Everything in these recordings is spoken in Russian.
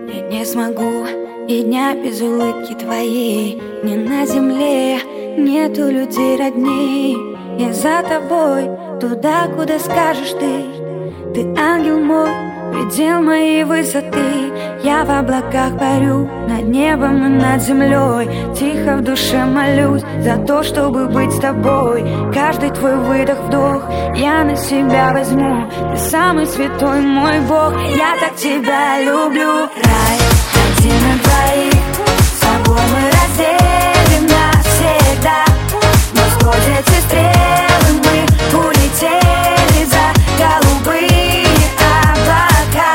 Я не смогу и дня без улыбки твоей. Ни на земле нету людей родней. Я за тобой, туда, куда скажешь ты. Ты ангел мой, предел моей высоты. Я в облаках парю, над небом и над землей. Тихо в душе молюсь за то, чтобы быть с тобой. Каждый твой выдох-вдох я на себя возьму. Ты самый святой мой Бог, я так тебя люблю. Рай один на двоих, с тобой мы разделим навсегда. Но сквозь эти стрелы мы улетели за голубые облака.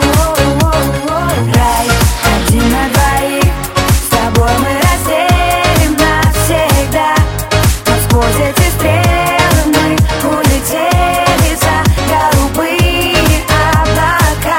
Рай один на двоих, с тобой мы разделим навсегда. Но сквозь эти стрелы мы улетели за голубые облака.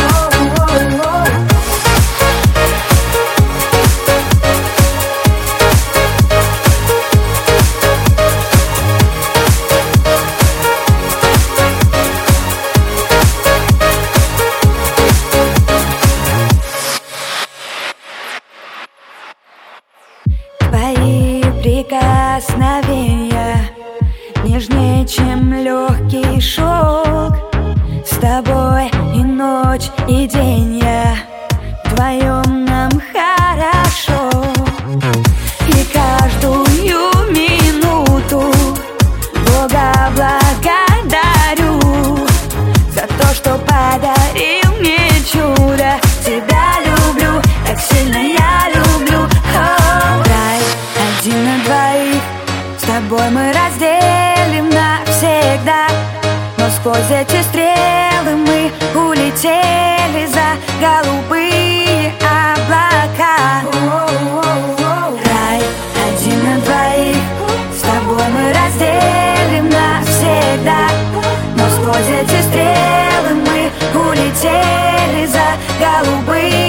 Твои прикосновения нежнее, чем легкий шелк. С тобой и ночь, и день я вдвоем нам хорошо. И каждую минуту Бога благодарю за то, что подарил мне чудо. Тебя люблю, так сильно я люблю. Рай один на двоих, с тобой мы разделим навсегда. Но сквозь эти стрелы мы улетели за голубые облака. Рай один на двоих, с тобой мы разделим навсегда. Но сквозь эти стрелы мы улетели за голубые